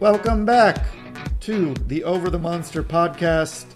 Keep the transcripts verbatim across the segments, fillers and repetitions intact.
Welcome back to the Over the Monster podcast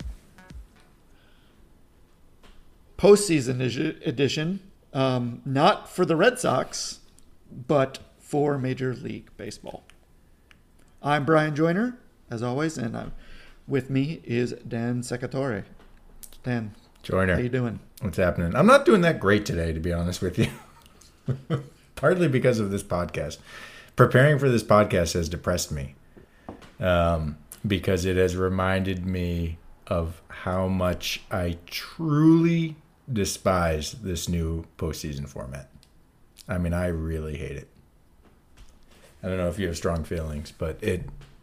postseason edition. Um, not for the Red Sox, but for Major League Baseball. I'm Brian Joyner, as always, and I'm, with me is Dan Secatore. Dan, Joyner, how you doing? What's happening? I'm not doing that great today, to be honest with you. Partly because of this podcast. Preparing for this podcast has depressed me. Um, because it has reminded me of how much I truly despise this new postseason format. I mean, I really hate it. I don't know if you have strong feelings, but it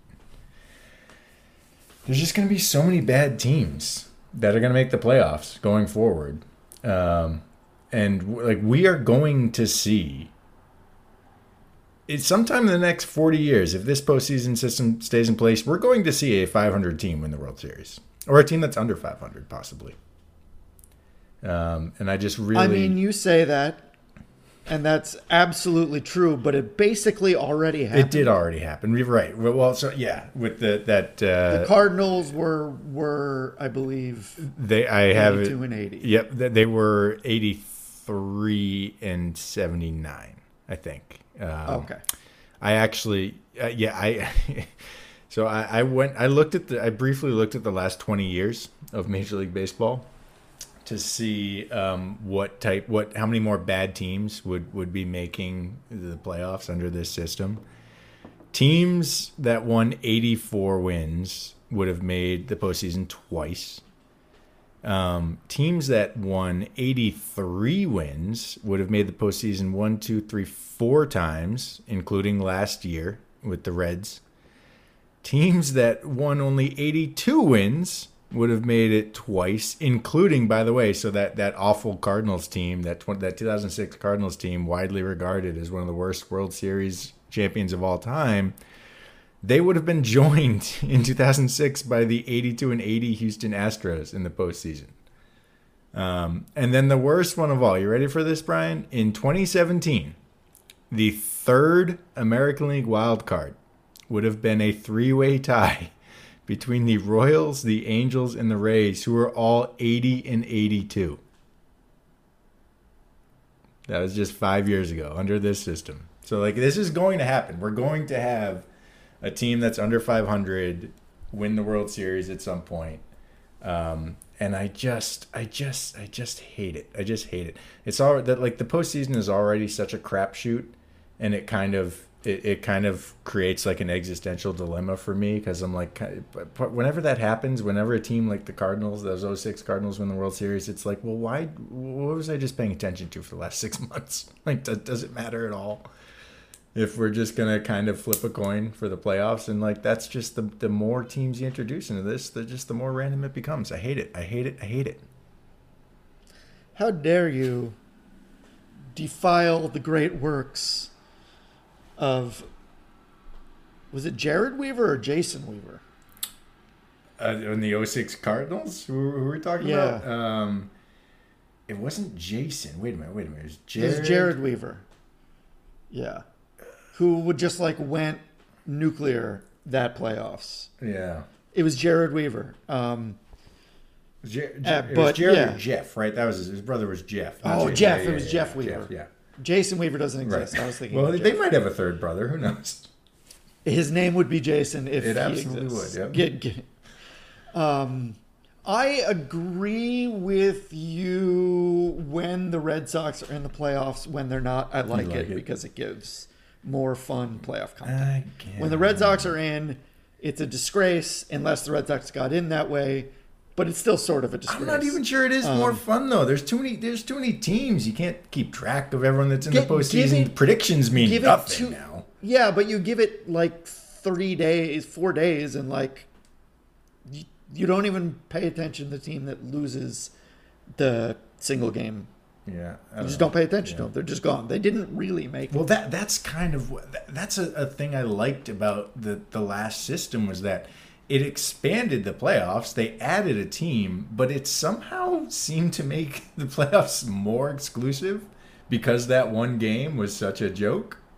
there's just going to be so many bad teams that are going to make the playoffs going forward. Um, and like we are going to see it's sometime in the next forty years, if this postseason system stays in place, we're going to see a five hundred team win the World Series, or a team that's under five hundred, possibly. Um, and I just really, I mean, you say that, and that's absolutely true, but it basically already happened. It did already happen. You're right. Well, so yeah, with the that uh, the Cardinals were were I believe they I have eighty-two it, and eighty. Yep, they were eighty-three and seventy-nine, I think. Um, okay. I actually, uh, yeah, I. so I, I went. I looked at the. I briefly looked at the last twenty years of Major League Baseball to see um, what type, what, how many more bad teams would would be making the playoffs under this system. Teams that won eighty-four wins would have made the postseason twice. Um, teams that won eighty-three wins would have made the postseason one, two, three, four times, including last year with the Reds. Teams that won only eighty-two wins would have made it twice, including, by the way, so that, that awful Cardinals team, that that two thousand six Cardinals team, widely regarded as one of the worst World Series champions of all time, they would have been joined in two thousand six by the eighty-two and eighty Houston Astros in the postseason. Um, and then the worst one of all, you ready for this, Brian? In twenty seventeen, the third American League wild card would have been a three-way tie between the Royals, the Angels, and the Rays, who were all eighty and eighty-two. That was just five years ago under this system. So, like, this is going to happen. We're going to have a team that's under five hundred win the World Series at some point. Um, and I just, I just, I just hate it. I just hate it. It's all that like the postseason is already such a crapshoot, and it kind of, it, it kind of creates like an existential dilemma for me because I'm like, whenever that happens, whenever a team like the Cardinals, those oh six Cardinals win the World Series, it's like, well, why? What was I just paying attention to for the last six months? Like, does, does it matter at all? If we're just going to kind of flip a coin for the playoffs. And, like, that's just the the more teams you introduce into this, the just the more random it becomes. I hate it. I hate it. I hate it. How dare you defile the great works of, was it Jared Weaver or Jason Weaver? Uh, in the oh six Cardinals? Who, who were we talking yeah. about? Um, it wasn't Jason. Wait a minute. Wait a minute. It was Jared. It was Jared Weaver. Yeah. Who would just like went nuclear that playoffs. Yeah. It was Jared Weaver. Um, Jer- uh, Jer- it but, was Jared yeah. or Jeff, right? That was his, his brother was Jeff. Oh, Jason. Jeff. Yeah, it yeah, was yeah, Jeff yeah, Weaver. Jeff, yeah. Jason Weaver doesn't exist. Right. I was thinking well, of they Jeff. might have a third brother. Who knows? His name would be Jason if It he absolutely exists. would, yep. Get, get. Um, I agree with you when the Red Sox are in the playoffs. When they're not, I like, like it, it. because it gives more fun playoff content. I can't. When the Red Sox are in, it's a disgrace unless the Red Sox got in that way, but it's still sort of a disgrace. I'm not even sure it is Um, more fun though. There's too many. There's too many teams. You can't keep track of everyone that's in Get- the give postseason. it- Predictions mean give it nothing two- now. Yeah, but you give it like three days, four days, and like you, you don't even pay attention to the team that loses the single game. Yeah, I You just know. don't pay attention Yeah. to them. They're just gone. They didn't really make it. Well, that that's kind of what- that, that's a, a thing I liked about the the last system was that it expanded the playoffs. They added a team, but it somehow seemed to make the playoffs more exclusive because that one game was such a joke.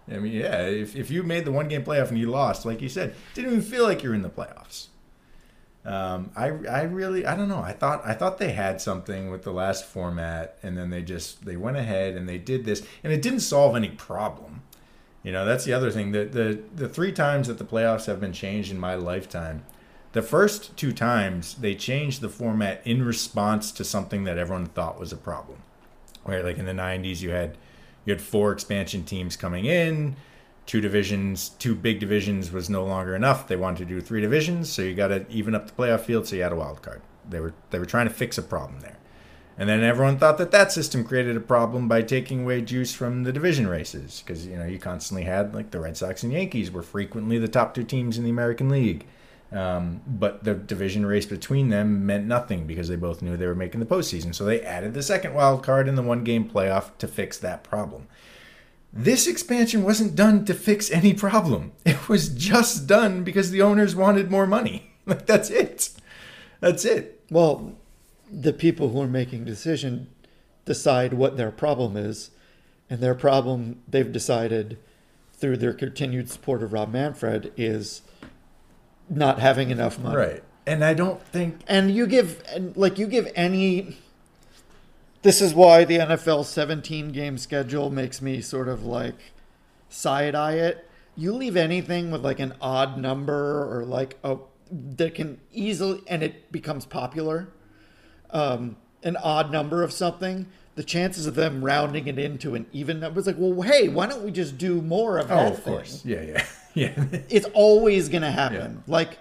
I mean, yeah, if, if you made the one game playoff and you lost, like you said, didn't even feel like you're in the playoffs. Um, I, I really, I don't know. I thought, I thought they had something with the last format, and then they just, they went ahead and they did this, and it didn't solve any problem. You know, that's the other thing. The, the, the three times that the playoffs have been changed in my lifetime, the first two times they changed the format in response to something that everyone thought was a problem. Right? Like in the nineties, you had, you had four expansion teams coming in. Two divisions, two big divisions was no longer enough. They wanted to do three divisions, so you got to even up the playoff field. So you had a wild card. They were they were trying to fix a problem there, and then everyone thought that that system created a problem by taking away juice from the division races, because you know you constantly had like the Red Sox and Yankees were frequently the top two teams in the American League, um, but the division race between them meant nothing because they both knew they were making the postseason. So they added the second wild card in the one game playoff to fix that problem. This expansion wasn't done to fix any problem. It was just done because the owners wanted more money. Like, that's it. That's it. Well, the people who are making decision decide what their problem is, and their problem, they've decided through their continued support of Rob Manfred, is not having enough money. Right. And I don't think... And you give, and like, you give any... This is why the N F L seventeen-game schedule makes me sort of like side-eye it. You leave anything with like an odd number or like a that can easily, and it becomes popular, um, an odd number of something, the chances of them rounding it into an even number, it's like, well, hey, why don't we just do more of that Oh, of thing? course. Yeah, yeah. Yeah. It's always going to happen. Yeah. Like,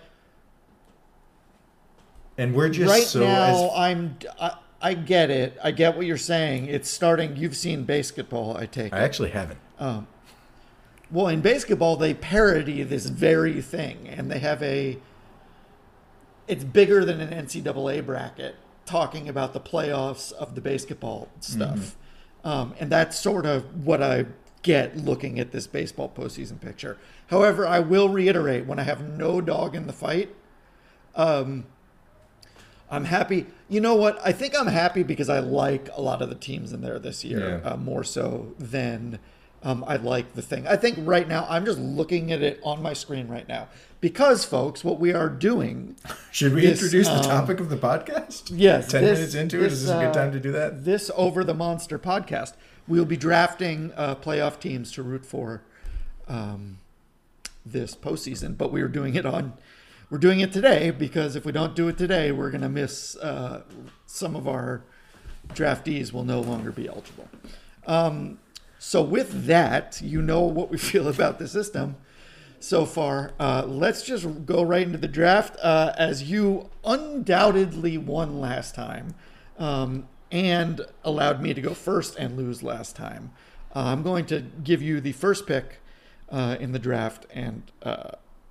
and we're just right so... now, as... I'm... I, I get it. I get what you're saying. It's starting. You've seen basketball, I take it. I actually haven't. Um, well, in basketball, they parody this very thing, and they have a. It's bigger than an N C double A bracket, talking about the playoffs of the basketball stuff, mm-hmm. um, and that's sort of what I get looking at this baseball postseason picture. However, I will reiterate: when I have no dog in the fight, um, I'm happy. You know what? I think I'm happy because I like a lot of the teams in there this year, yeah. uh, more so than um, I like the thing. I think right now, I'm just looking at it on my screen right now. Because, folks, what we are doing... Should we this, introduce um, the topic of the podcast? Yes. Ten this, minutes into this, it, is this a good time to do that? Uh, this Over the Monster podcast. We'll be drafting uh, playoff teams to root for um, this postseason, but we are doing it on... We're doing it today because if we don't do it today, we're going to miss uh, some of our draftees will no longer be eligible. Um, so with that, you know what we feel about the system so far. Uh, let's just go right into the draft. Uh, as you undoubtedly won last time um, and allowed me to go first and lose last time, uh, I'm going to give you the first pick uh, in the draft and... Uh,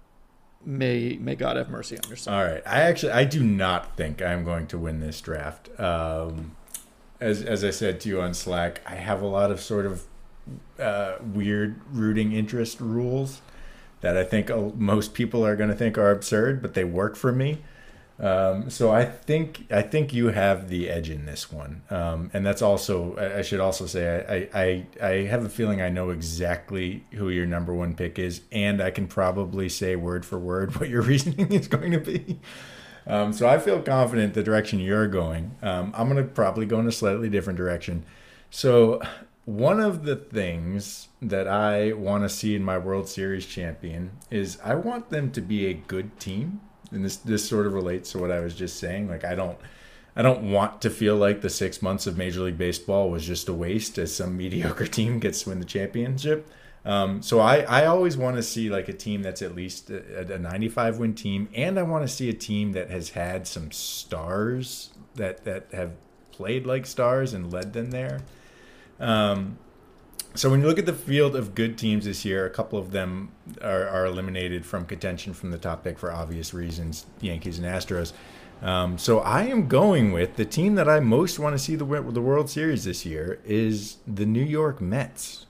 May may God have mercy on your son. All right. I actually I do not think I'm going to win this draft. Um, as as I said to you on Slack, I have a lot of sort of uh, weird rooting interest rules that I think most people are going to think are absurd, but they work for me. Um, so I think I think you have the edge in this one, um, and that's also I, I should also say I, I I have a feeling I know exactly who your number one pick is, and I can probably say word for word what your reasoning is going to be. Um, so I feel confident the direction you're going. Um, I'm going to probably go in a slightly different direction. So one of the things that I want to see in my World Series champion is I want them to be a good team. And this this sort of relates to what I was just saying. Like I don't I don't want to feel like the six months of Major League Baseball was just a waste as some mediocre team gets to win the championship. Um, so I, I always want to see like a team that's at least a, a ninety-five win team, and I want to see a team that has had some stars that that have played like stars and led them there. Um, So when you look at the field of good teams this year, a couple of them are, are eliminated from contention from the top pick for obvious reasons, Yankees and Astros. Um, so I am going with the team that I most want to see the the World Series this year is the New York Mets.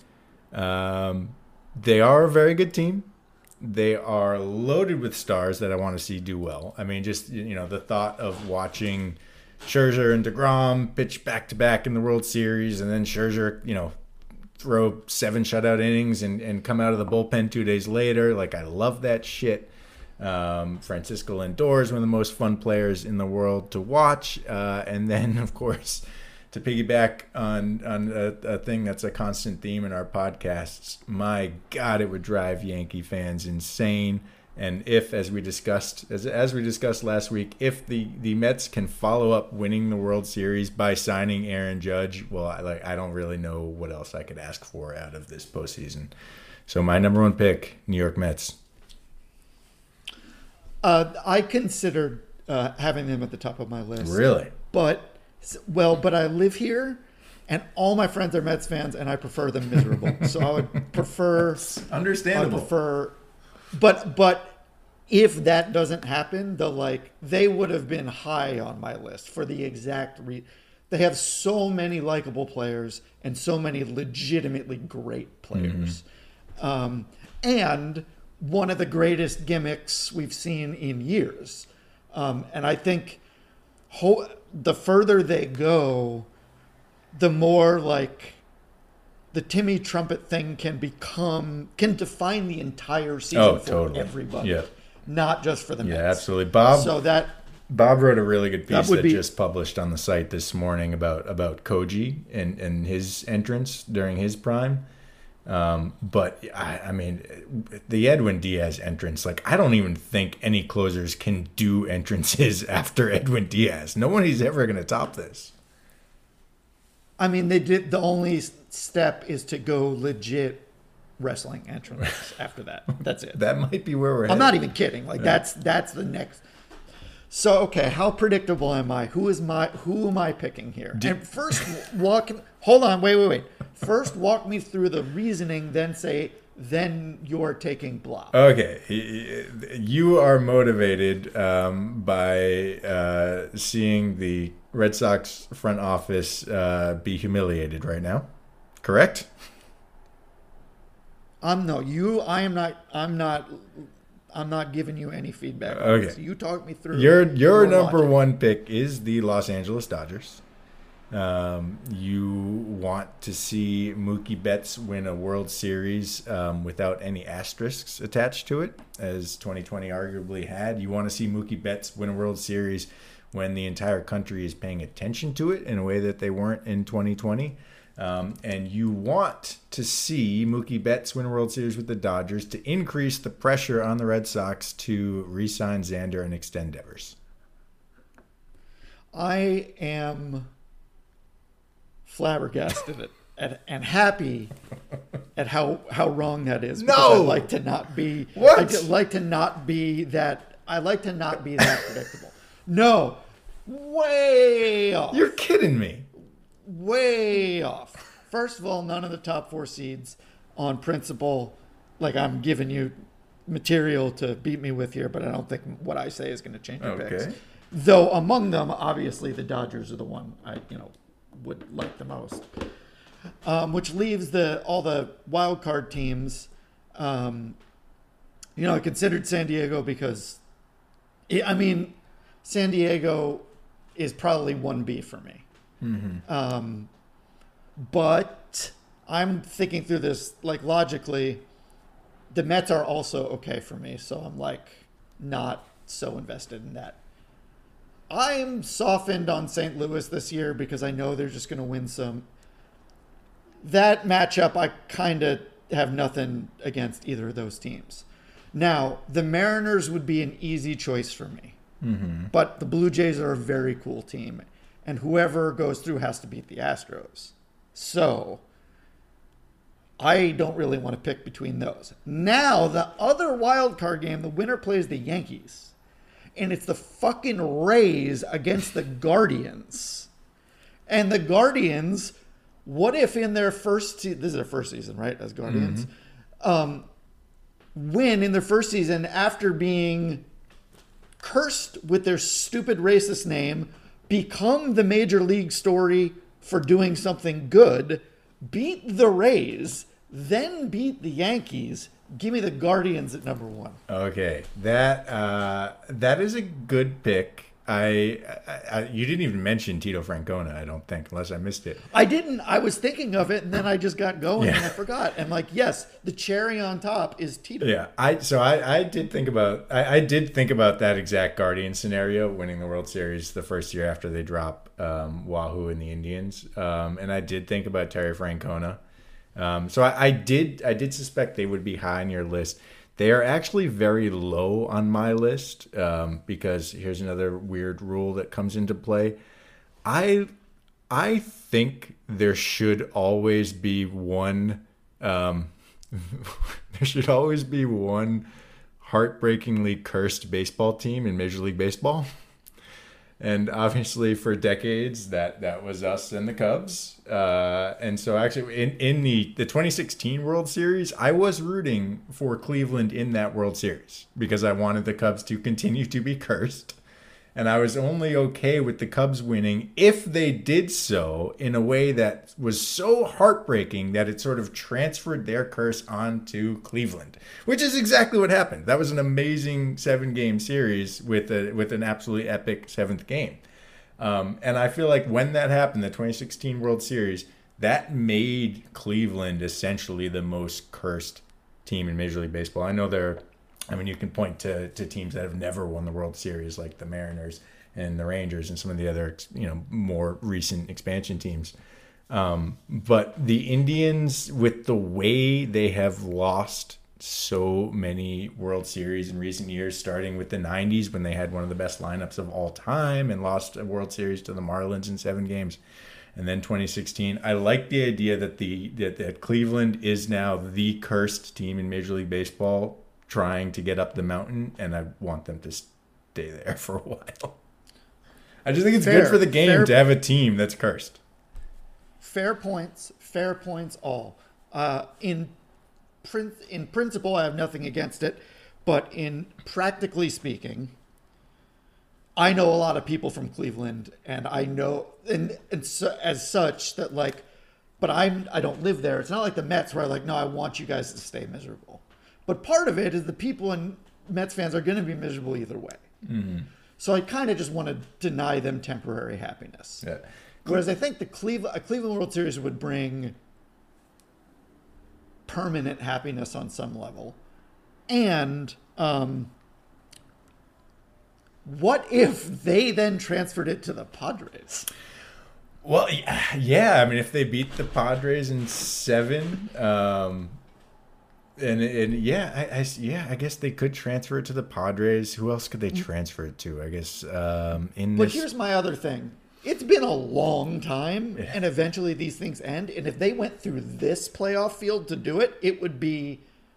Um, they are a very good team. They are loaded with stars that I want to see do well. I mean, just, you know, the thought of watching Scherzer and DeGrom pitch back to back in the World Series, and then Scherzer, you know, throw seven shutout innings and, and come out of the bullpen two days later. Like, I love that shit. Um, Francisco Lindor is one of the most fun players in the world to watch. Uh, and then, of course, to piggyback on, on a, a thing that's a constant theme in our podcasts, my God, it would drive Yankee fans insane. And if, as we discussed, as as we discussed last week, if the, the Mets can follow up winning the World Series by signing Aaron Judge, well, I, like I don't really know what else I could ask for out of this postseason. So my number one pick, New York Mets. Uh, I considered uh, having them at the top of my list. Really? But well, but I live here, and all my friends are Mets fans, and I prefer them miserable. So I would prefer. Understandable. I would prefer. But but if that doesn't happen, the like they would have been high on my list for the exact re- they have so many likable players and so many legitimately great players. Mm-hmm. Um, and one of the greatest gimmicks we've seen in years. Um, and I think ho- the further they go, the more like the Timmy Trumpet thing can become, can define the entire season oh, for totally. everybody. Yeah. Not just for the Mets. Yeah, absolutely. Bob, so that, Bob wrote a really good piece that, that be, just published on the site this morning about, about Koji and, and his entrance during his prime. Um, but, I, I mean, the Edwin Diaz entrance, like, I don't even think any closers can do entrances after Edwin Diaz. Nobody's ever going to top this. I mean, they did. The only step is to go legit wrestling entrance after that. That's it. That might be where we're I'm headed. not even kidding. Like, yeah. that's that's the next. So, okay, how predictable am I? Who is my who am I picking here? Did, and first walk hold on, wait, wait, wait. First walk me through the reasoning, then say then you're taking blah. Okay. You are motivated um, by uh, seeing the Red Sox front office uh, be humiliated right now. Correct? Um no, you I am not I'm not I'm not giving you any feedback. Okay. So you talk me through. Your your number logic. one pick is the Los Angeles Dodgers. Um, you want to see Mookie Betts win a World Series um, without any asterisks attached to it, as twenty twenty arguably had. You want to see Mookie Betts win a World Series when the entire country is paying attention to it in a way that they weren't in twenty twenty. Um, and you want to see Mookie Betts win a World Series with the Dodgers to increase the pressure on the Red Sox to re-sign Xander and extend Devers. I am flabbergasted at, at, and happy at how, how wrong that is. No, I like to not be. What? I like to not be that. I like to not be that predictable. No, way off. You're kidding me. Way off. First of all, none of the top four seeds on principle. Like, I'm giving you material to beat me with here, but I don't think what I say is going to change your Okay. picks. Though among them, obviously, the Dodgers are the one I, you know, would like the most. Um, which leaves the all the wild card teams. Um, you know, I considered San Diego because, I mean, San Diego is probably one B for me. Mm-hmm. Um, but I'm thinking through this, like, logically, the Mets are also okay for me. So I'm, like, not so invested in that. I'm softened on Saint Louis this year because I know they're just going to win some. That matchup, I kind of have nothing against either of those teams. Now, the Mariners would be an easy choice for me. Mm-hmm. But the Blue Jays are a very cool team. And whoever goes through has to beat the Astros. So I don't really want to pick between those. Now, the other wild card game, the winner plays the Yankees. And it's the fucking Rays against the Guardians. And the Guardians, what if in their first season, this is their first season, right, as Guardians, mm-hmm. um, win in their first season after being cursed with their stupid racist name, become the major league story for doing something good, beat the Rays, then beat the Yankees. Give me the Guardians at number one. Okay, that uh, that is a good pick. I, I, I you didn't even mention Tito Francona, I don't think, unless I missed it. I didn't. I was thinking of it, and then I just got going, Yeah. and I forgot. And like, yes, the cherry on top is Tito. Yeah, I so I, I did think about I, I did think about that exact Guardian scenario, winning the World Series the first year after they drop um, Wahoo and the Indians, um, and I did think about Terry Francona. Um, so I, I did I did suspect they would be high on your list. They are actually very low on my list um, because here's another weird rule that comes into play. I I think there should always be one. Um, there should always be one heartbreakingly cursed baseball team in Major League Baseball. And obviously for decades, that, that was us and the Cubs. Uh, and so actually in, in the, the twenty sixteen World Series, I was rooting for Cleveland in that World Series because I wanted the Cubs to continue to be cursed. And I was only okay with the Cubs winning if they did so in a way that was so heartbreaking that it sort of transferred their curse onto Cleveland, which is exactly what happened. That was an amazing seven-game series with a with an absolutely epic seventh game. Um, and I feel like when that happened, the twenty sixteen World Series, that made Cleveland essentially the most cursed team in Major League Baseball. I know they're I mean, you can point to, to teams that have never won the World Series, like the Mariners and the Rangers and some of the other, you know, more recent expansion teams. Um, but the Indians, with the way they have lost so many World Series in recent years, starting with the nineties when they had one of the best lineups of all time and lost a World Series to the Marlins in seven games. And then twenty sixteen, I like the idea that the that, that Cleveland is now the cursed team in Major League Baseball, trying to get up the mountain, and I want them to stay there for a while. I just think it's Fair, good for the game fair, to have a team that's cursed. Fair points. Fair points all. Uh, in, prin- in principle, I have nothing against it. But in practically speaking, I know a lot of people from Cleveland, and I know, and, and so, as such, that like, but I'm, I don't live there. It's not like the Mets where I'm like, no, I want you guys to stay miserable. But part of it is the people and Mets fans are going to be miserable either way. Mm-hmm. So I kind of just want to deny them temporary happiness. Yeah. Whereas I think the Cleveland, a Cleveland World Series would bring permanent happiness on some level. And um, what if they then transferred it to the Padres? Well, yeah. I mean, if they beat the Padres in seven, um, and and yeah, I, I yeah, I guess they could transfer it to the Padres. Who else could they transfer it to? I guess um, in But this. here's my other thing. It's been a long time, Yeah. and eventually these things end. And if they went through this playoff field to do it, it would be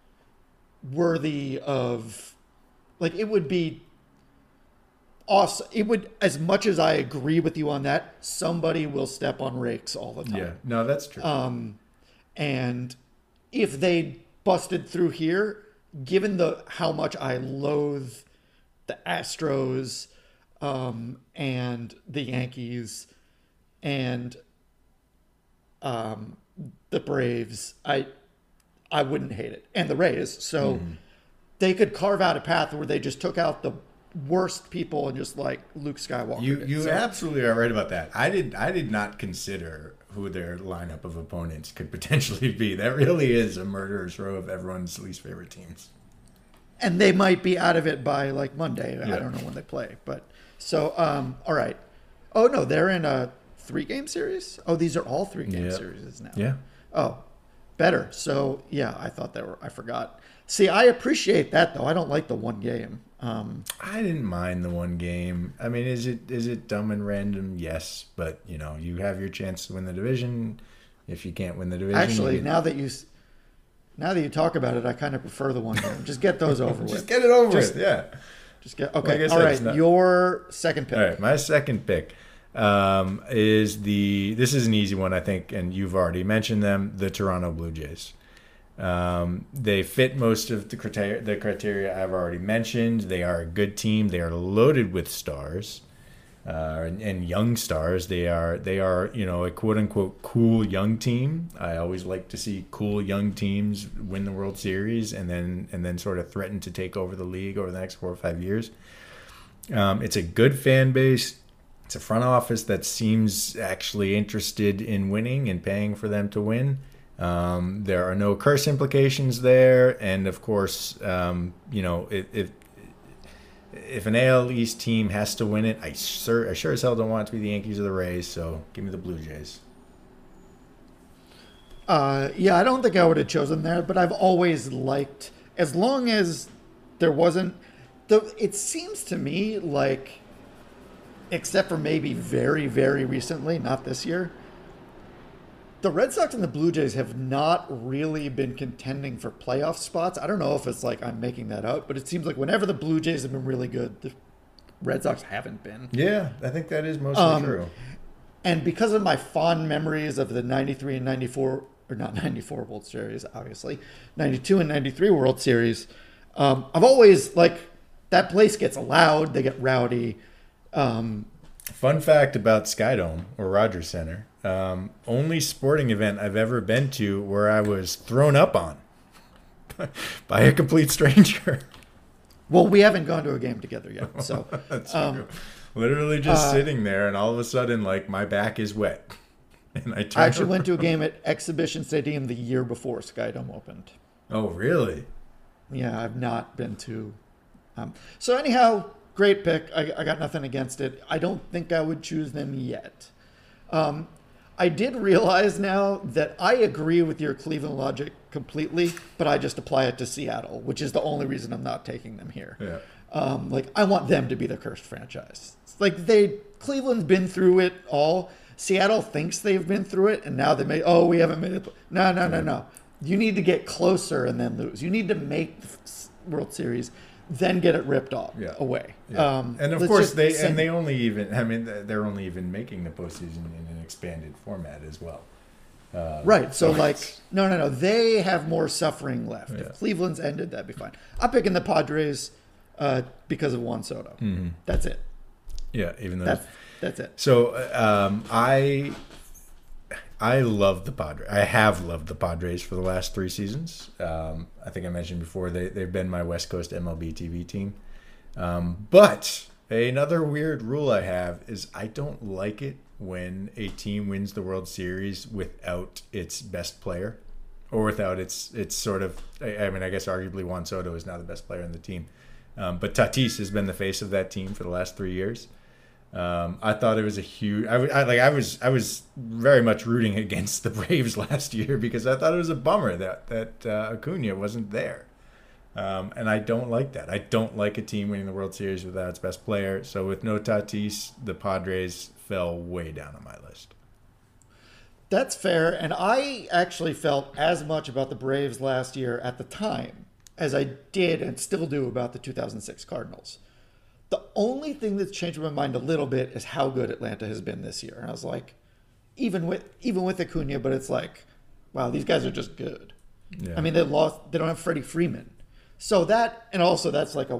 worthy of, like, it would be awesome. It would, as much as I agree with you on that, somebody will step on rakes all the time. Yeah, no, that's true. Um, and if they busted through here, given the how much I loathe the Astros um, and the Yankees and um, the Braves, I I wouldn't hate it, and the Rays. So Mm-hmm. they could carve out a path where they just took out the worst people and just like Luke Skywalker. You did. you So- absolutely are right about that. I did I did not consider who their lineup of opponents could potentially be. That really is a murderer's row of everyone's least favorite teams. and they might be out of it by like Monday. Yeah. I don't know when they play, but so um, all right. Oh no, they're in a three-game series. Oh, these are all three-game Yeah. series now. Yeah. Oh, better. So yeah, I thought they were. I forgot. See, I appreciate that though. I don't like the one game. Um, I didn't mind the one game. I mean, is it is it dumb and random? Yes, but you know, you have your chance to win the division. If you can't win the division, actually, you, now that you s- now that you talk about it, I kind of prefer the one game. Just get those over just with. get it over Just- with. Yeah. Just get Like okay. I all said, right, it's not- your second pick. All right, my second pick um, is the. This is an easy one, I think, and you've already mentioned them. The Toronto Blue Jays. Um, they fit most of the criteria, the criteria I've already mentioned. They are a good team. They are loaded with stars uh, and, and young stars. They are they are you know a quote unquote cool young team. I always like to see cool young teams win the World Series and then and then sort of threaten to take over the league over the next four or five years. Um, it's a good fan base. It's a front office that seems actually interested in winning and paying for them to win. Um, there are no curse implications there, and of course, um, you know, if, if if an A L East team has to win it, I sure I sure as hell don't want it to be the Yankees or the Rays. So give me the Blue Jays. Uh, yeah, I don't think I would have chosen there, but I've always liked, as long as there wasn't, the. It seems to me like, except for maybe very, very recently, not this year, the Red Sox and the Blue Jays have not really been contending for playoff spots. I don't know if it's like I'm making that up, but it seems like whenever the Blue Jays have been really good, the Red Sox haven't been. Yeah, I think that is mostly Um, true. And because of my fond memories of the ninety-three and ninety-four, or not ninety-four World Series, obviously, ninety-two and ninety-three World Series, um, I've always, like, that place gets loud, they get rowdy. Um, Fun fact about Skydome or Rogers Center. Um, only sporting event I've ever been to where I was thrown up on by a complete stranger. well, we haven't gone to a game together yet, so. That's um, true. Literally just uh, sitting there, and all of a sudden, like, my back is wet. And I, I actually went to a game at Exhibition Stadium the year before Skydome opened. Oh, really? Yeah, I've not been to. Um, so anyhow, great pick. I, I got nothing against it. I don't think I would choose them yet. Um, I did realize now that I agree with your Cleveland logic completely, but I just apply it to Seattle, which is the only reason I'm not taking them here. Yeah. Um, like, I want them to be the cursed franchise. It's like they Cleveland's been through it all. Seattle thinks they've been through it, and now they may. Oh, we haven't made it. No, no, no, no. You need to get closer and then lose. You need to make the World Series, then get it ripped off Yeah. away. Yeah. Um, and of let's course, just they send- and they only even. I mean, they're only even making the postseason in an expanded format as well. Uh, Right. So, it's- like, no, no, no. They have more suffering left. Yeah. If Cleveland's ended, that'd be fine. I'm picking the Padres uh, because of Juan Soto. Mhm. That's it. Yeah, even though That's that's it. So um, I I love the Padres. I have loved the Padres for the last three seasons. Um, I think I mentioned before they they've been my West Coast M L B T V team. Um, but another weird rule I have is I don't like it when a team wins the World Series without its best player, or without its its sort of. I, I mean, I guess arguably Juan Soto is now the best player on the team, um, but Tatis has been the face of that team for the last three years. Um, I thought it was a huge. I, I like. I was. I was very much rooting against the Braves last year because I thought it was a bummer that that uh, Acuna wasn't there, um, and I don't like that. I don't like a team winning the World Series without its best player. So with no Tatis, the Padres fell way down on my list. That's fair. And I actually felt as much about the Braves last year at the time as I did and still do about the two thousand six Cardinals. The only thing that's changed my mind a little bit is how good Atlanta has been this year. And I was like, even with even with Acuna, but it's like, wow, these guys are just good. Yeah. I mean, they lost. They don't have Freddie Freeman, so that and also that's like a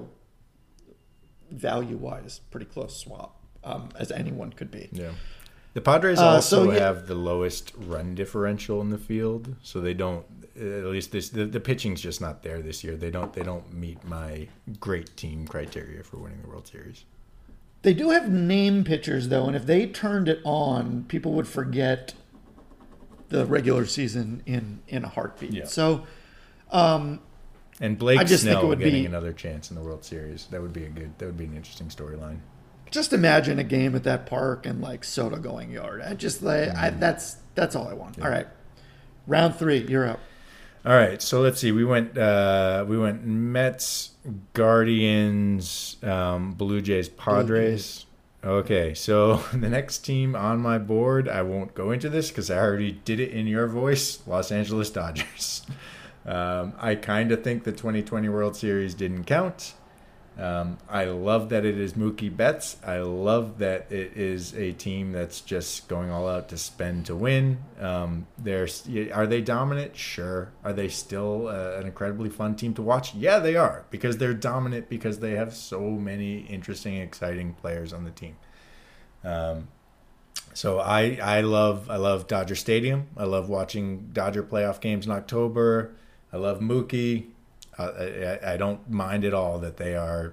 value-wise pretty close swap, um, as anyone could be. Yeah. The Padres Uh, also so, yeah. have the lowest run differential in the field, so they don't. At least this, the, the pitching's just not there this year. They don't. They don't meet my great team criteria for winning the World Series. They do have name pitchers though, and if they turned it on, people would forget the regular season in in a heartbeat. Yeah. So, um, And Blake I just think Snell it would getting be- another chance in the World Series. That would be a good. That would be an interesting storyline. just imagine a game at that park and like Soto going yard. I just like I, that's that's all I want. All right, round three, you're up. All right, so let's see. We went. Uh, we went Mets, Guardians, um, Blue Jays, Padres. Okay, so the next team on my board, I won't go into this because I already did it in your voice. Los Angeles Dodgers. Um, I kind of think the twenty twenty World Series didn't count. Um, I love that it is Mookie Betts. I love that it is a team that's just going all out to spend to win. Um, they're, are they dominant? Sure. Are they still uh, an incredibly fun team to watch? Yeah, they are, because they're dominant because they have so many interesting, exciting players on the team. Um, so I I love I love Dodger Stadium. I love watching Dodger playoff games in October. I love Mookie. Uh, I, I don't mind at all that they are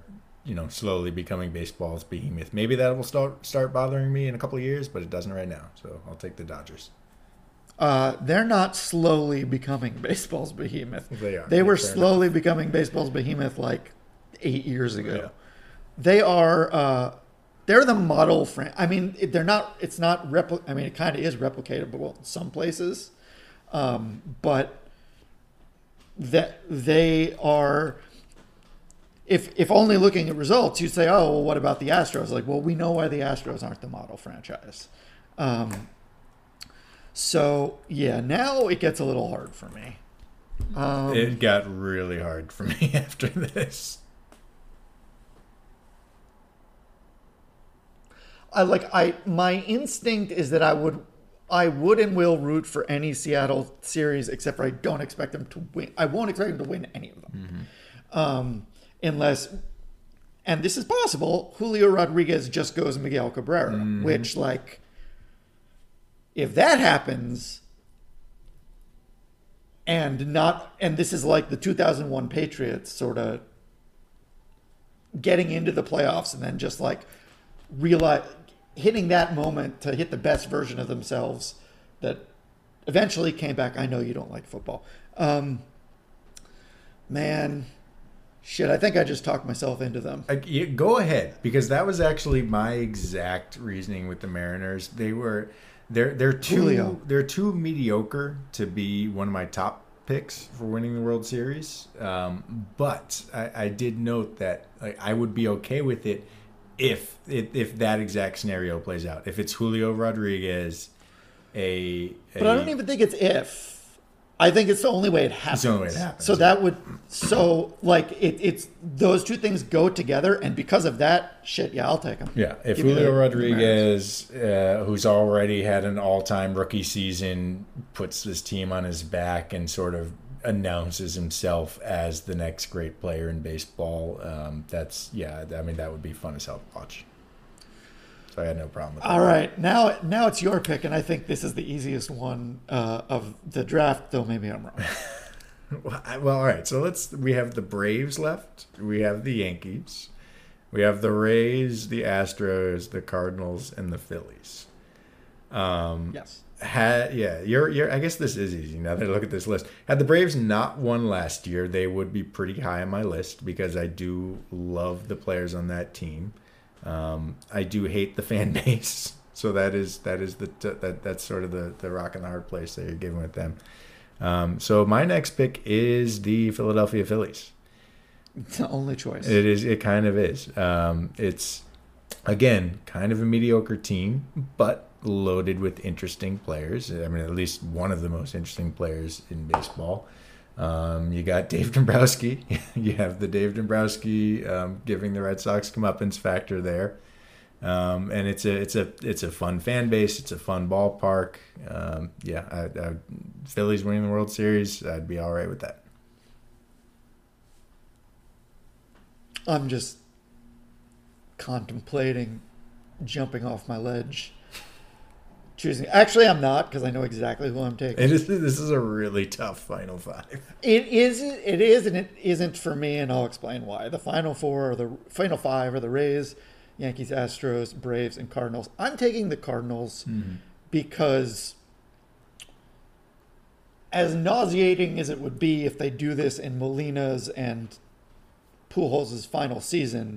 you know, slowly becoming baseball's behemoth. Maybe that will start start bothering me in a couple of years, but it doesn't right now. So I'll take the Dodgers. Uh, they're not slowly becoming baseball's behemoth. They are. They were Fair slowly becoming baseball's behemoth like eight years ago. Yeah. They are. Uh, they're the model fran. I mean, it- they're not. It's not repli- I mean, it kind of is replicatable in some places, um, but that they are. If if only looking at results, you'd say, oh, well, what about the Astros? Like, well, we know why the Astros aren't the model franchise. Um, so yeah, now it gets a little hard for me. Um, It got really hard for me after this. I like I my instinct is that I would I would and will root for any Seattle series except for I don't expect them to win. I won't expect them to win any of them. Um, unless and this is possible, Julio Rodriguez just goes Miguel Cabrera, which like if that happens and not and this is like the two thousand one Patriots sort of getting into the playoffs and then just like realize hitting that moment to hit the best version of themselves that eventually came back. I know you don't like football. Um, man, shit, I think I just talked myself into them. I, you, go ahead, because that was actually my exact reasoning with the Mariners. They were they're they're too Julio. they're too mediocre to be one of my top picks for winning the World Series. Um, but I, I did note that like, I would be okay with it if if if that exact scenario plays out. If it's Julio Rodriguez, a, a But I don't even think it's if. I think it's the only way it happens. the only way it happens, So yeah. that would, so like it, it's those two things go together, and because of that, shit, yeah, I'll take them. Yeah, if Give me Julio the- Rodriguez, uh, who's already had an all-time rookie season, puts this team on his back and sort of announces himself as the next great player in baseball, um, that's, yeah, I mean, that would be fun as hell to watch. So I had no problem with that. All right, now now it's your pick, and I think this is the easiest one uh, of the draft, though maybe I'm wrong. Well, I- well, all right, so let's, we have the Braves left, we have the Yankees, we have the Rays, the Astros, the Cardinals, and the Phillies. Um, Yes. Had yeah, you're you're. I guess this is easy now that I look at this list. Had the Braves not won last year, they would be pretty high on my list because I do love the players on that team. Um, I do hate the fan base, so that is that is the that that's sort of the the rock and the hard place that you're giving with them. Um, so my next pick is the Philadelphia Phillies. It's the only choice. It is. It kind of is. Um, it's again kind of a mediocre team, but loaded with interesting players. I mean, at least one of the most interesting players in baseball. Um, you got Dave Dombrowski. You have the Dave Dombrowski um, giving the Red Sox comeuppance factor there, um, and it's a it's a it's a fun fan base. It's a fun ballpark. Um, yeah, I, I, Phillies winning the World Series, I'd be all right with that. I'm just contemplating jumping off my ledge. Choosing. Actually, I'm not because I know exactly who I'm taking. It is. This is a really tough final five. It is. It is, and it isn't for me, and I'll explain why. The final four, or the final five, are the Rays, Yankees, Astros, Braves, and Cardinals. I'm taking the Cardinals Mm-hmm. because, as nauseating as it would be if they do this in Molina's and Pujols' final season,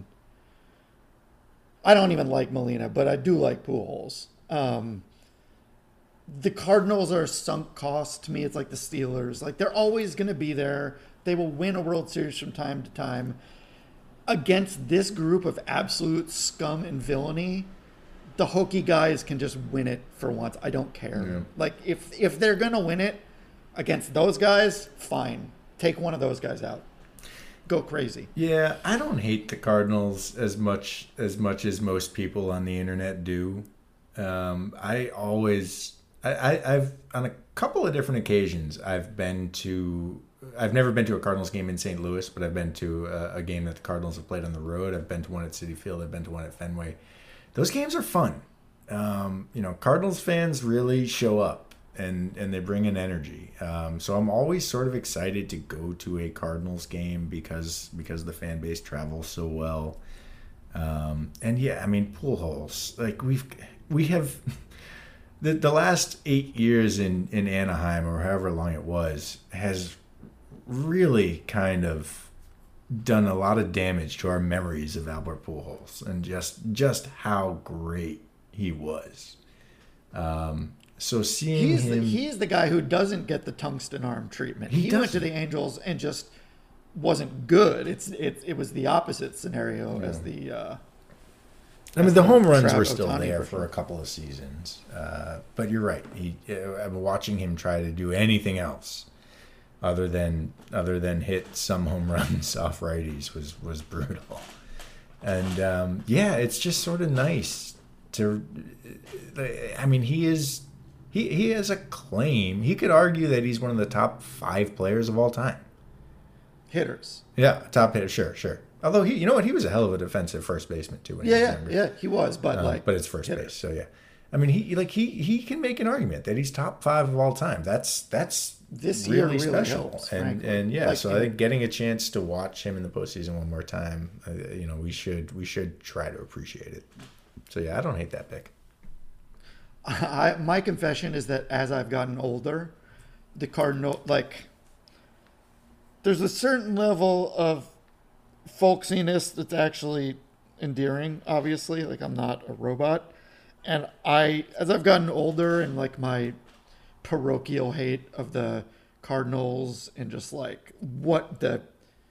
I don't even like Molina, but I do like Pujols. Um, the Cardinals are sunk cost to me. It's like the Steelers. Like, they're always going to be there. They will win a World Series from time to time. Against this group of absolute scum and villainy, the hokey guys can just win it for once. I don't care. Yeah. Like, if if they're going to win it against those guys, fine. Take one of those guys out. Go crazy. Yeah, I don't hate the Cardinals as much as much as most people on the internet do. Um, I always, I, I, I've on a couple of different occasions, I've been to. I've never been to a Cardinals game in Saint Louis, but I've been to a, a game that the Cardinals have played on the road. I've been to one at Citi Field. I've been to one at Fenway. Those games are fun. Um, you know, Cardinals fans really show up, and and they bring an energy. Um, so I'm always sort of excited to go to a Cardinals game because because the fan base travels so well. Um, and yeah, I mean, Pujols, like we've we have the the last eight years in in Anaheim or however long it was has really kind of done a lot of damage to our memories of Albert Pujols and just just how great he was. Um, so seeing he's him, the, he's the guy who doesn't get the tungsten arm treatment. He He, went doesn't. to the Angels and just wasn't good. It's it it was the opposite scenario as the. Uh, I mean, as the home runs Trout were still Ohtani there version. for a couple of seasons, uh, but you're right. He, I'm watching him try to do anything else other than other than hit some home runs off righties was was brutal. And um, yeah, it's just sort of nice to. I mean, he is he he has a claim. He could argue that he's one of the top five players of all time. hitters. Yeah, top hitter, sure, sure. Although he, you know what, he was a hell of a defensive first baseman too. When he Yeah, was yeah, younger. yeah. He was, but Um, like, but it's first hitter. base, so yeah. I mean, he like he he can make an argument that he's top five of all time. That's that's This year really really special, helps, and frankly. and yeah. Like, so you I know- think getting a chance to watch him in the postseason one more time, uh, you know, we should we should try to appreciate it. So yeah, I don't hate that pick. I, my confession is that as I've gotten older, the Cardinal, like, there's a certain level of folksiness that's actually endearing, obviously. Like, I'm not a robot. And I, as I've gotten older and, like, my parochial hate of the Cardinals and just, like, what the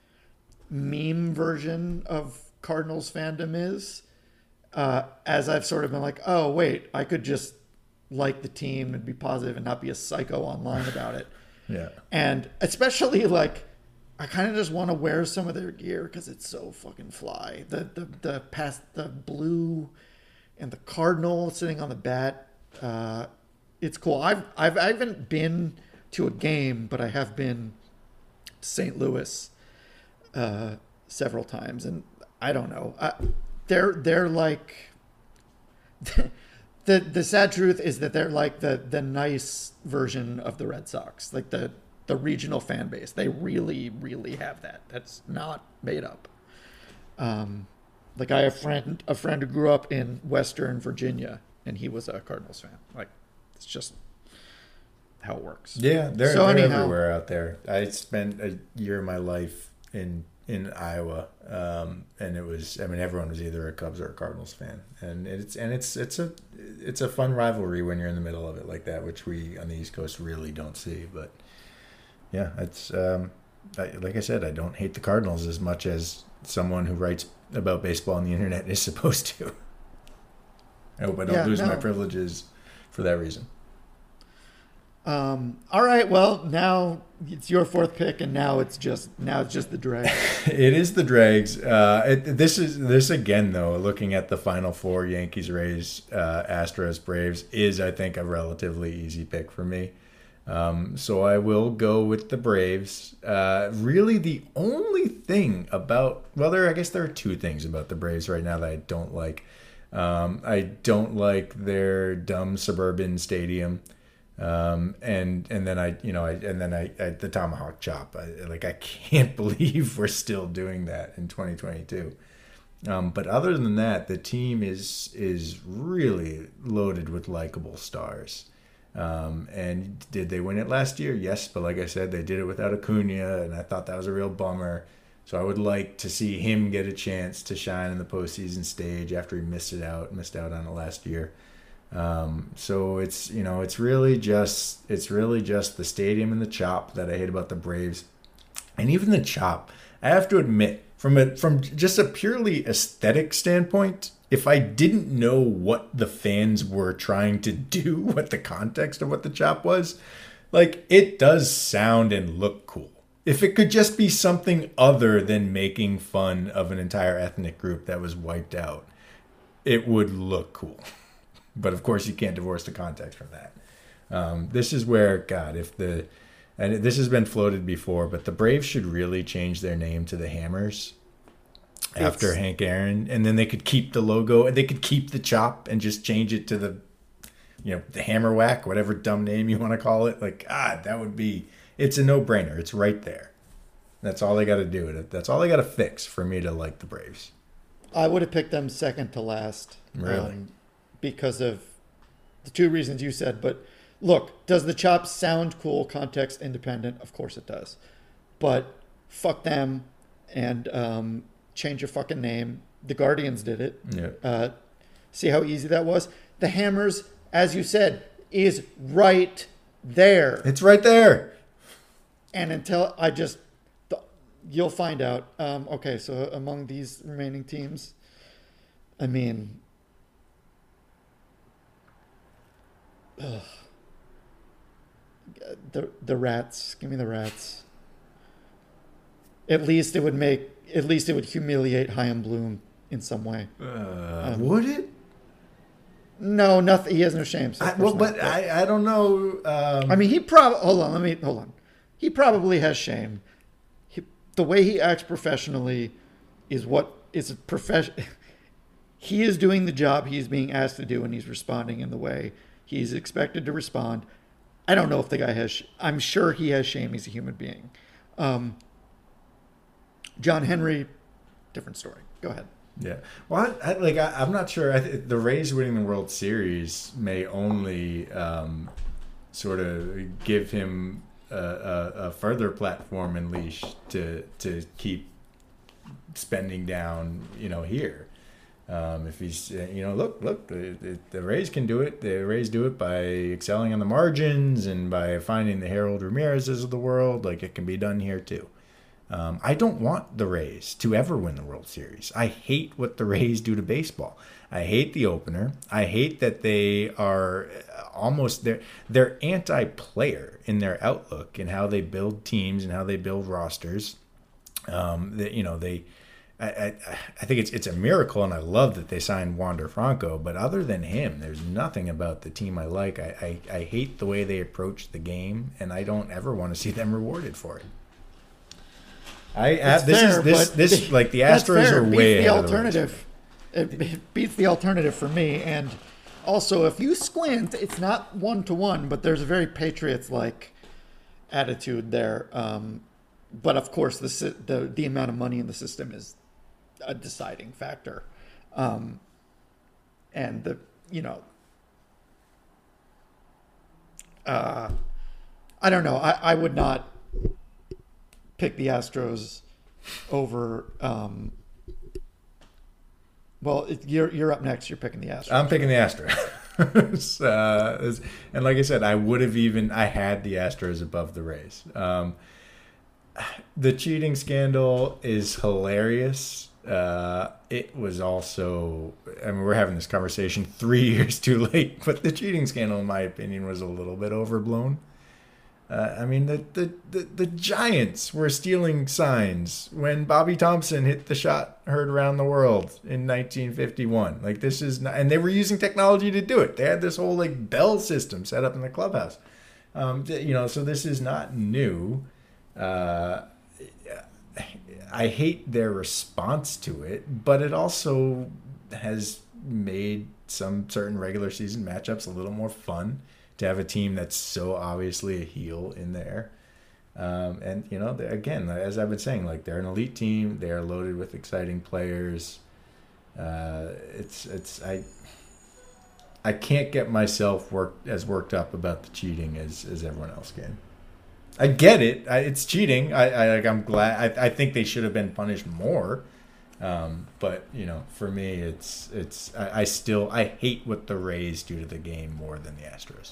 meme version of Cardinals fandom is, uh, as I've sort of been like, oh, wait, I could just like the team and be positive and not be a psycho online about it. Yeah. And especially like, I kind of just want to wear some of their gear because it's so fucking fly. The the the past the blue and the cardinal sitting on the bat. Uh, it's cool. I've I've I haven't been to a game, but I have been to Saint Louis uh, several times, and I don't know. I, they're they're like. The the sad truth is that they're like the the nice version of the Red Sox, like the the regional fan base. They really really have that. That's not made up. Um, like I have a friend a friend who grew up in Western Virginia, and he was a Cardinals fan. Like it's just how it works. Yeah, they're, So they're anyhow- everywhere out there. I spent a year of my life in in Iowa, um, and it was. I mean, everyone was either a Cubs or a Cardinals fan, and it's and it's it's a it's a fun rivalry when you're in the middle of it like that, which we on the East Coast really don't see. But yeah, it's um, I, like I said, I don't hate the Cardinals as much as someone who writes about baseball on the internet is supposed to. I hope I don't Yeah, lose my no. privileges for that reason. Um, all right, well now it's your fourth pick, and now it's just now it's just the drag. It is the dregs. Uh, it, this is this again though. Looking at the final four: Yankees, Rays, uh, Astros, Braves is I think a relatively easy pick for me. Um, so I will go with the Braves. Uh, really, the only thing about well, there I guess there are two things about the Braves right now that I don't like. Um, I don't like their dumb suburban stadium. Um, and, and then I, you know, I, and then I, I the tomahawk chop, I, like, I can't believe we're still doing that in twenty twenty-two. Um, but other than that, the team is, is really loaded with likable stars. Um, and did they win it last year? Yes. But like I said, they did it without Acuna, and I thought that was a real bummer. So I would like to see him get a chance to shine in the postseason stage after he missed it out, missed out on it last year. Um, so it's, you know, it's really just, it's really just the stadium and the chop that I hate about the Braves. And even the chop, I have to admit, from a, from just a purely aesthetic standpoint, if I didn't know what the fans were trying to do, what the context of what the chop was, like, it does sound and look cool. If it could just be something other than making fun of an entire ethnic group that was wiped out, it would look cool. But of course, you can't divorce the context from that. Um, this is where, God, if the, and this has been floated before, but the Braves should really change their name to the Hammers after It's- Hank Aaron, and then they could keep the logo, and they could keep the chop and just change it to the, you know, the Hammer Whack, whatever dumb name you want to call it. Like, God, that would be, it's a no-brainer. It's right there. That's all they got to do. That's all they got to fix for me to like the Braves. I would have picked them second to last. Really? Um, because of the two reasons you said. But look, does the chop sound cool, context independent? Of course it does. But fuck them and um, change your fucking name. The Guardians did it. Yeah. Uh, see how easy that was? The Hammers, as you said, is right there. It's right there. And until I just, you'll find out. Um, okay, so among these remaining teams, I mean, ugh. the the Rats. Give me the Rats. At least it would make. At least it would humiliate Chaim Bloom in some way. Uh, Um, would it? No, nothing. He has no shame. So I, of course well, not. but I, I don't know. Um, I mean, he probably. Hold on. Let me hold on. He probably has shame. He, the way he acts professionally is what is a profession. He is doing the job he's being asked to do, and he's responding in the way he's expected to respond. I don't know if the guy has. Sh- I'm sure he has shame. He's a human being. Um, John Henry, different story. Go ahead. Yeah. Well, I, I, like I, I'm not sure. I th- the Rays winning the World Series may only um, sort of give him a, a, a further platform and leash to to keep spending down. You know, here. Um, if he's, uh, you know, look, look, the, the, the Rays can do it. The Rays do it by excelling on the margins and by finding the Harold Ramirez's of the world. Like, it can be done here too. Um, I don't want the Rays to ever win the World Series. I hate what the Rays do to baseball. I hate the opener. I hate that they are almost they're they're anti-player in their outlook and how they build teams and how they build rosters. Um, that you know they. I, I, I think it's it's a miracle, and I love that they signed Wander Franco. But other than him, there's nothing about the team I like. I, I, I hate the way they approach the game, and I don't ever want to see them rewarded for it. I uh, this fair, is this but this the- like the that's Astros fair. are It beats way the ahead of the Rays. alternative. It be- beats the alternative for me. And also, if you squint, it's not one to one, but there's a very Patriots-like attitude there. Um, but of course, the si- the the amount of money in the system is a deciding factor, um, and the you know, uh, I don't know. I, I would not pick the Astros over. Um, well, it, you're you're up next. You're picking the Astros. I'm picking the Astros. uh, and like I said, I would have even I had the Astros above the Rays. Um, the cheating scandal is hilarious. Uh, it was also, I mean, we're having this conversation three years too late, but the cheating scandal, in my opinion, was a little bit overblown. Uh, I mean, the, the, the, the Giants were stealing signs when Bobby Thompson hit the shot heard around the world in nineteen fifty-one. Like, this is not, and they were using technology to do it. They had this whole, like, bell system set up in the clubhouse. Um, you know, so this is not new. Uh, I hate their response to it, but it also has made some certain regular season matchups a little more fun to have a team that's so obviously a heel in there. Um, and, you know, again, as I've been saying, like, they're an elite team. They are loaded with exciting players. Uh, it's, it's, I, I can't get myself worked as worked up about the cheating as, as everyone else can. I get it. I, it's cheating. I, I like. I'm glad. I, I think they should have been punished more. Um, but you know, for me, it's it's. I, I still I hate what the Rays do to the game more than the Astros.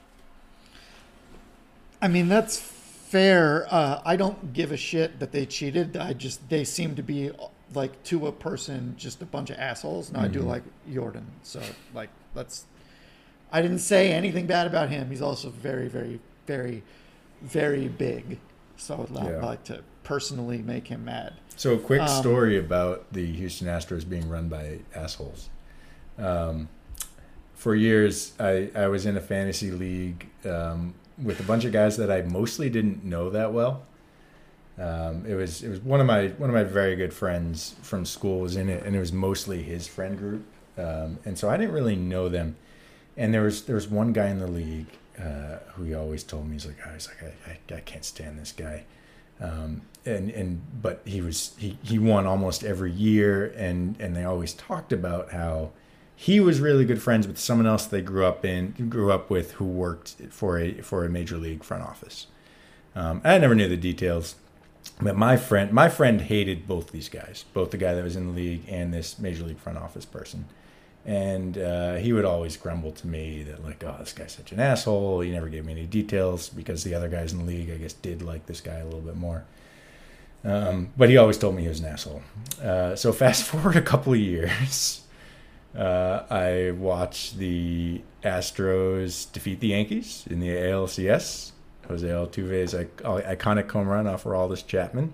I mean, that's fair. Uh, I don't give a shit that they cheated. I just they seem to be like to a person just a bunch of assholes. Now mm-hmm. I do like Jordan, so like let's. I didn't say anything bad about him. He's also very, very, very. very big, so I would yeah. like to personally make him mad. So a quick um, story about the Houston Astros being run by assholes. Um, for years, I, I was in a fantasy league um, with a bunch of guys that I mostly didn't know that well. Um, it was it was one of my one of my very good friends from school was in it, and it was mostly his friend group, um, and so I didn't really know them. And there was there was one guy in the league uh, who he always told me, he's like, I was like, I, I, I can't stand this guy. Um, and and but he was he, he won almost every year, and, and they always talked about how he was really good friends with someone else they grew up in grew up with who worked for a for a major league front office. Um, I never knew the details, but my friend my friend hated both these guys, both the guy that was in the league and this major league front office person. And uh, he would always grumble to me that, like, oh, this guy's such an asshole. He never gave me any details because the other guys in the league, I guess, did like this guy a little bit more. Um, but he always told me he was an asshole. Uh, so fast forward a couple of years, uh, I watched the Astros defeat the Yankees in the A L C S. Jose Altuve's iconic home run off Aroldis Chapman.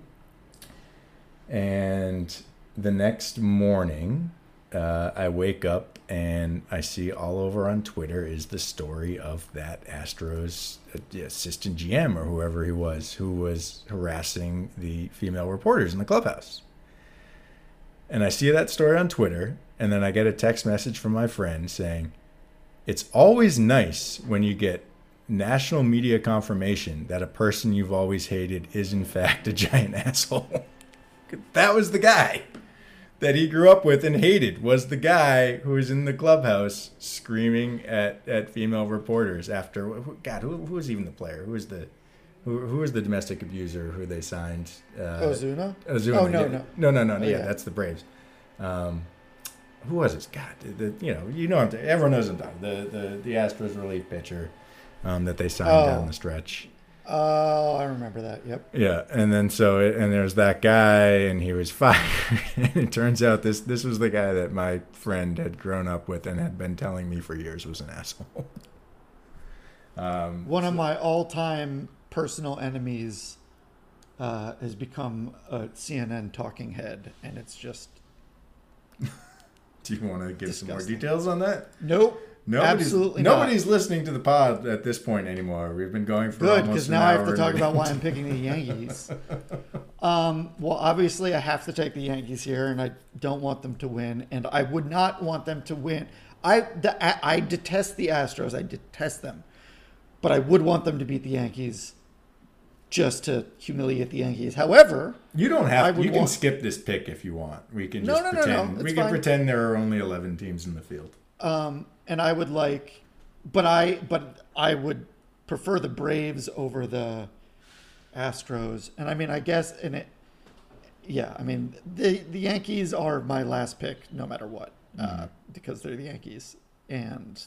And the next morning... Uh, I wake up and I see all over on Twitter is the story of that Astros assistant G M or whoever he was who was harassing the female reporters in the clubhouse. And I see that story on Twitter, and then I get a text message from my friend saying, it's always nice when you get national media confirmation that a person you've always hated is in fact a giant asshole. That was the guy that he grew up with and hated, was the guy who was in the clubhouse screaming at, at female reporters after, God, who, who was even the player? Who was the who, who was the domestic abuser who they signed? Uh, Ozuna? Ozuna. Oh, no, yeah. no. No, no, no. Oh, yeah, yeah. that's the Braves. Um, who was it? God, the, you know, you know, everyone knows him. The, the, the Astros relief pitcher um, that they signed Oh. down the stretch. Oh, I remember that. Yep. Yeah, and then so it, and there's that guy, and he was fired. And it turns out this this was the guy that my friend had grown up with and had been telling me for years was an asshole. Um, One of my all-time personal enemies uh, has become a C N N talking head, and it's just do you want to give some more disgusting. details on that? Nope. Nobody's, Absolutely nobody's not. listening to the pod at this point anymore. We've been going for Good, almost because an now I have hour to and talk we're about why getting I'm picking the Yankees. Um, well, obviously, I have to take the Yankees here, and I don't want them to win, and I would not want them to win. I, the, I, I detest the Astros. I detest them. But I would want them to beat the Yankees just to humiliate the Yankees. However, You don't I have. would You can want- skip this pick if you want. We can No, just no, no, no, pretend. it's we can fine. pretend there are only eleven teams in the field. Um, and I would like, but I, but I would prefer the Braves over the Astros. And I mean, I guess in it, yeah. I mean, the the Yankees are my last pick, no matter what, Mm-hmm. uh, because they're the Yankees, and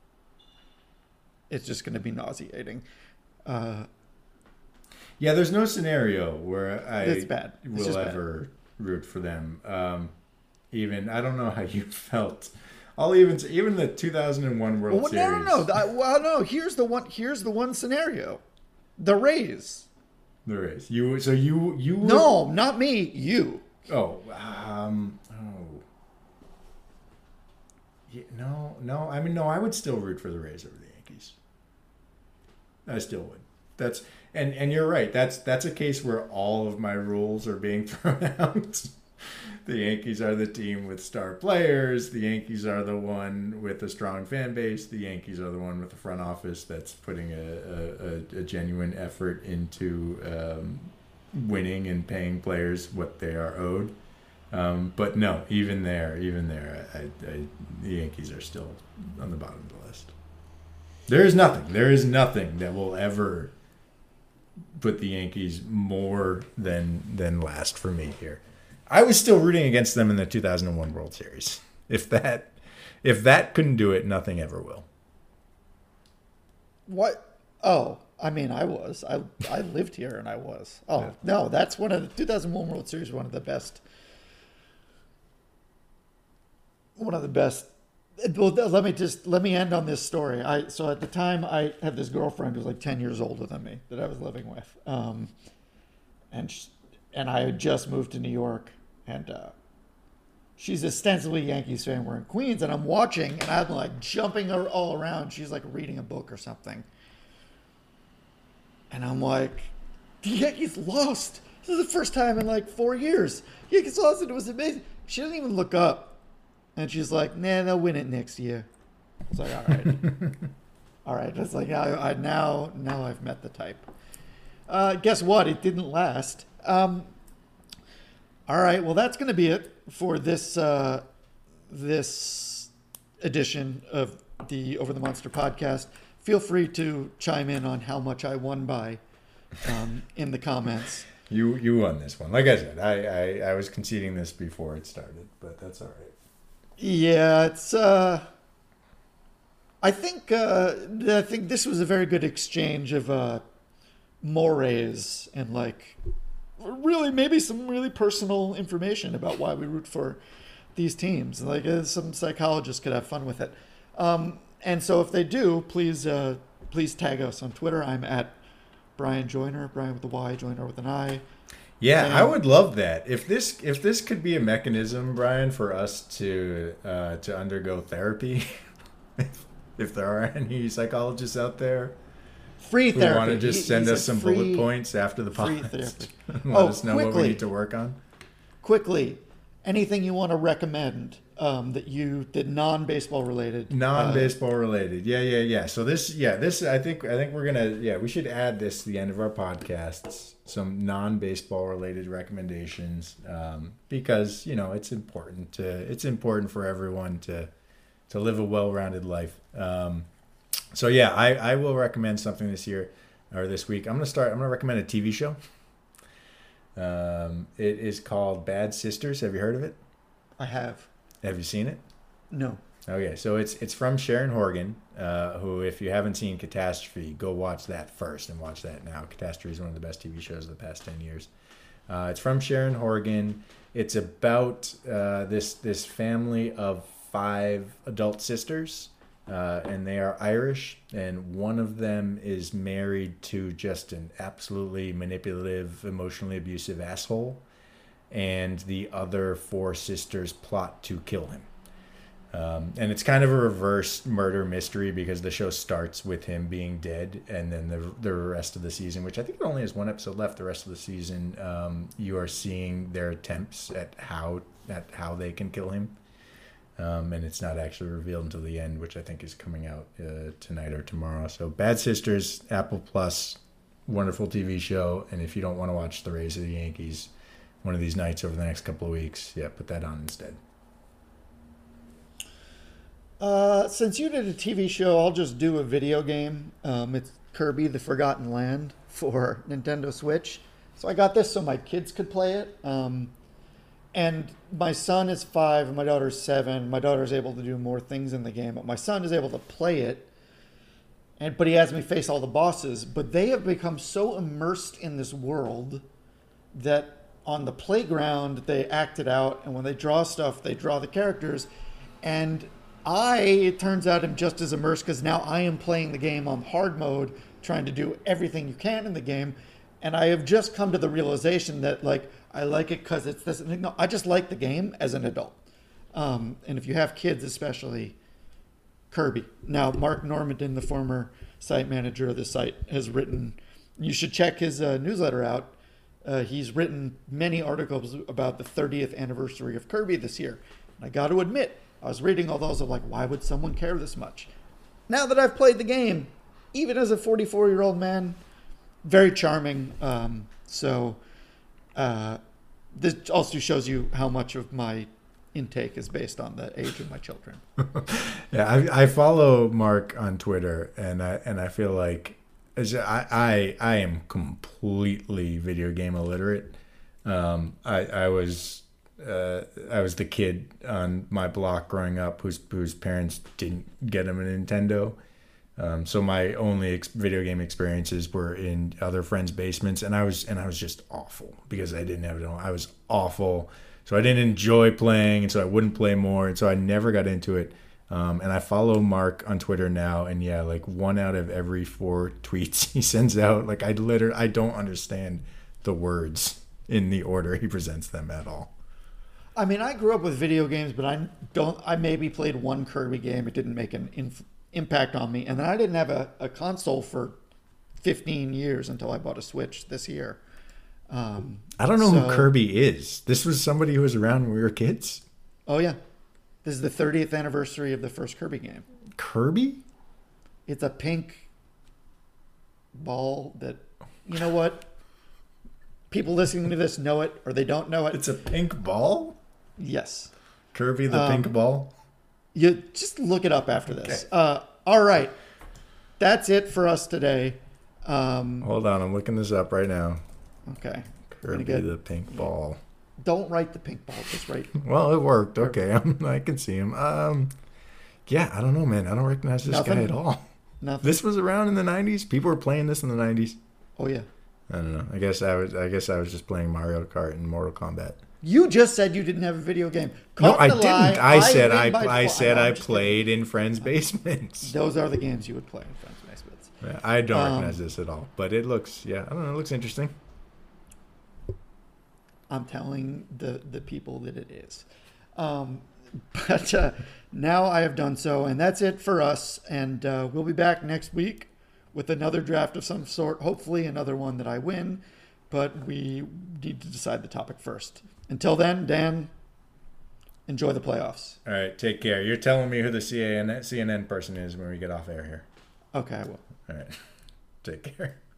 it's just going to be nauseating. Uh, Yeah, there's no scenario where I It's bad. It's will just bad. ever root for them. Um, even I don't know how you felt. I'll even even the two thousand one World well, Series. no, no, no. I, well, no. Here's the one. Here's the one scenario: the Rays. There is you. So you you would- No, not me. You. Oh, um, oh. Yeah, no, no. I mean, no. I would still root for the Rays over the Yankees. I still would. That's and and you're right. That's that's a case where all of my rules are being thrown out. The Yankees are the team with star players. The Yankees are the one with a strong fan base. The Yankees are the one with the front office that's putting a, a, a, a genuine effort into um, winning and paying players what they are owed. Um, but no, even there, even there, I, I, the Yankees are still on the bottom of the list. There is nothing. There is nothing that will ever put the Yankees more than than last for me here. I was still rooting against them in the two thousand one World Series. If that if that couldn't do it, nothing ever will. What? Oh, I mean, I was. I I lived here, and I was. Oh Yeah. no, that's one of the two thousand one World Series. One of the best. One of the best. Well, let me just let me end on this story. I so at the time I had this girlfriend who was like ten years older than me that I was living with, um, and she, and I had just moved to New York, and uh, she's ostensibly a Yankees fan. We're in Queens, and I'm watching, and I'm like jumping her all around. She's like reading a book or something, and I'm like, the Yankees lost. This is the first time in like four years. Yankees lost, and it was amazing. She doesn't even look up. And she's like, nah, they'll win it next year. It's like, all right, all right. It's like I, I now now I've met the type. Uh, guess what? It didn't last. Um, all right. Well, that's going to be it for this uh, this edition of the Over the Monster podcast. Feel free to chime in on how much I won by um, in the comments. You you won this one. Like I said, I, I, I was conceding this before it started, but that's all right. Yeah, it's. Uh, I think uh, I think this was a very good exchange of uh, mores and like really maybe some really personal information about why we root for these teams. Like uh, some psychologists could have fun with it. Um, and so if they do, please uh, please tag us on Twitter. I'm at Brian Joyner, Brian with a Y, Joyner with an I. Yeah, and, I would love that. If this if this could be a mechanism, Brian, for us to uh, to undergo therapy, if, if there are any psychologists out there free who therapy. want to just He- send he us said some free- bullet points after the free podcast, therapy. let Oh, us know what we quickly. need to work on. Quickly, anything you want to recommend um, that you did non-baseball related? Non-baseball related, yeah, yeah, yeah. So this, yeah, this, I think, I think we're gonna, yeah, we should add this to the end of our podcasts. Some non-baseball related recommendations, um, because you know it's important to, it's important for everyone to, to live a well-rounded life. Um, so yeah, I, I will recommend something this year or this week. I'm gonna start. I'm gonna recommend a T V show. Um, it is called Bad Sisters. Have you heard of it? Uh, I have. Have you seen it? No. Okay, so it's it's from Sharon Horgan, uh, who, if you haven't seen Catastrophe, go watch that first and watch that now. Catastrophe is one of the best T V shows of the past ten years. Uh, it's from Sharon Horgan. It's about uh, this this family of five adult sisters, uh, and they are Irish, and one of them is married to just an absolutely manipulative, emotionally abusive asshole, and the other four sisters plot to kill him. Um, and it's kind of a reverse murder mystery because the show starts with him being dead, and then the the rest of the season, which I think it only has one episode left, the rest of the season, um, you are seeing their attempts at how at how they can kill him. Um, and it's not actually revealed until the end, which I think is coming out uh, tonight or tomorrow. So Bad Sisters, Apple Plus, wonderful T V show. And if you don't want to watch the Rays of the Yankees one of these nights over the next couple of weeks, yeah, put that on instead. Uh, since you did a T V show, I'll just do a video game. Um, it's Kirby: The Forgotten Land for Nintendo Switch. So I got this so my kids could play it. Um, and my son is five and my daughter's seven. My daughter's able to do more things in the game, but my son is able to play it. And but he has me face all the bosses. But they have become so immersed in this world that on the playground they act it out, and when they draw stuff, they draw the characters. And I, it turns out, am just as immersed because now I am playing the game on hard mode, trying to do everything you can in the game. And I have just come to the realization that, like, I like it because it's this. No, I just like the game as an adult. Um, and if you have kids, especially, Kirby. Now, Mark Normandin, the former site manager of the site, has written, you should check his uh, newsletter out. Uh, he's written many articles about the thirtieth anniversary of Kirby this year. And I got to admit, I was reading all those of like, why would someone care this much? Now that I've played the game, even as a forty-four-year-old man, very charming. Um, so uh, this also shows you how much of my intake is based on the age of my children. Yeah, I, I follow Mark on Twitter, and I and I feel like as I I, I am completely video game illiterate. Um, I I was. Uh, I was the kid on my block growing up whose whose parents didn't get him a Nintendo. Um, so my only ex- video game experiences were in other friends' basements, and I was and I was just awful because I didn't have it. I was awful, so I didn't enjoy playing, and so I wouldn't play more, and so I never got into it. Um, and I follow Mark on Twitter now, and yeah, like one out of every four tweets he sends out, like I literally I don't understand the words in the order he presents them at all. I mean, I grew up with video games, but I don't. I maybe played one Kirby game. It didn't make an inf- impact on me, and then I didn't have a, a console for fifteen years until I bought a Switch this year. Um, I don't know so, who Kirby is. This was somebody who was around when we were kids. Oh yeah, this is the thirtieth anniversary of the first Kirby game. Kirby? It's a pink ball that, you know what? People listening to this know it or they don't know it. It's a pink ball? Yes. Kirby the Um, pink ball? You just look it up after this. Okay. Uh, all right. That's it for us today. Um, Hold on, I'm looking this up right now. okay. Kirby get- the pink ball. Don't write the pink ball. Just write. Well, it worked. Okay, I'm, I can see him. Um, yeah, I don't know, man. I don't recognize this Nothing? guy at all. Nothing. This was around in the nineties. People were playing this in the nineties. Oh yeah. I don't know. I guess I was. I guess I was just playing Mario Kart and Mortal Kombat. You just said you didn't have a video game. No, Caught I the didn't. lie. I said I. win by I fl- said no, I I'm just kidding. played in friends' basements. Those are the games you would play in friends' basements. Yeah, I don't Um, recognize this at all, but it looks. Yeah, I don't know. It looks interesting. I'm telling the the people that it is. Um, but uh, now I have done so, and that's it for us. And uh, we'll be back next week with another draft of some sort. Hopefully, another one that I win. But we need to decide the topic first. Until then, Dan, enjoy the playoffs. All right, take care. You're telling me who the C N N, C N N person is when we get off air here. Okay, I will. All right, take care.